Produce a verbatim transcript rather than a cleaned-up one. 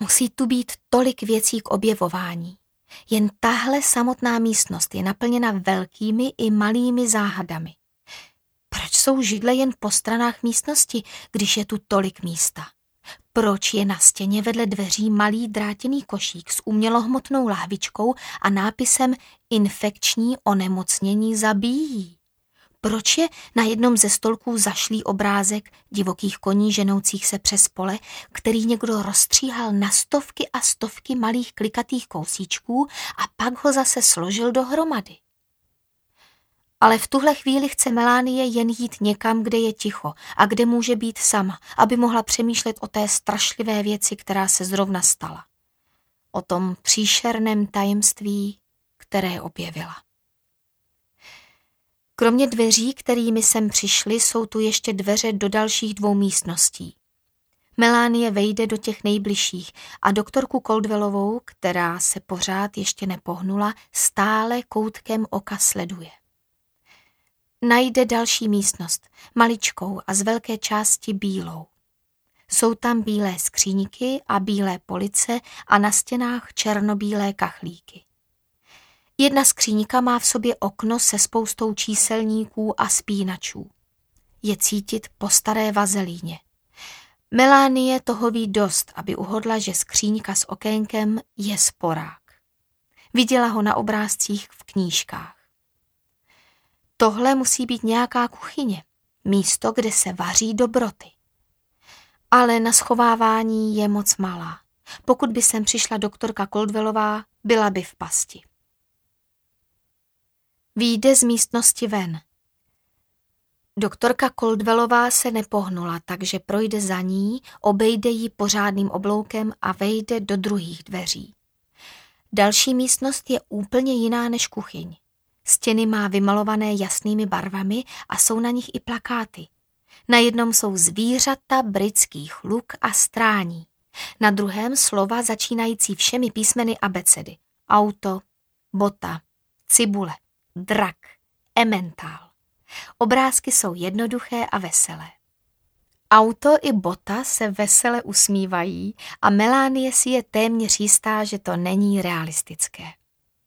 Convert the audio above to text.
Musí tu být tolik věcí k objevování. Jen tahle samotná místnost je naplněna velkými i malými záhadami. Proč jsou židle jen po stranách místnosti, když je tu tolik místa? Proč je na stěně vedle dveří malý drátěný košík s umělohmotnou lahvičkou a nápisem Infekční onemocnění zabíjí? Proč je na jednom ze stolků zašlý obrázek divokých koní ženoucích se přes pole, který někdo rozstříhal na stovky a stovky malých klikatých kousíčků a pak ho zase složil dohromady? Ale v tuhle chvíli chce Melanie jen jít někam, kde je ticho a kde může být sama, aby mohla přemýšlet o té strašlivé věci, která se zrovna stala. O tom příšerném tajemství, které objevila. Kromě dveří, kterými sem přišli, jsou tu ještě dveře do dalších dvou místností. Melanie vejde do těch nejbližších a doktorku Caldwellovou, která se pořád ještě nepohnula, stále koutkem oka sleduje. Najde další místnost, maličkou a z velké části bílou. Jsou tam bílé skříňky a bílé police a na stěnách černobílé kachlíky. Jedna skříňka má v sobě okno se spoustou číselníků a spínačů. Je cítit po staré vazelíně. Melanie toho ví dost, aby uhodla, že skříňka s okénkem je sporák. Viděla ho na obrázcích v knížkách. Tohle musí být nějaká kuchyně, místo, kde se vaří dobroty. Ale na schovávání je moc malá. Pokud by sem přišla doktorka Caldwellová, byla by v pasti. Vyjde z místnosti ven. Doktorka Caldwellová se nepohnula, takže projde za ní, obejde ji pořádným obloukem a vejde do druhých dveří. Další místnost je úplně jiná než kuchyň. Stěny má vymalované jasnými barvami a jsou na nich i plakáty. Na jednom jsou zvířata, britských luk a strání. Na druhém slova začínající všemi písmeny abecedy. Auto, bota, cibule, drak, emmentál. Obrázky jsou jednoduché a veselé. Auto i bota se vesele usmívají a Melanie si je téměř jistá, že to není realistické.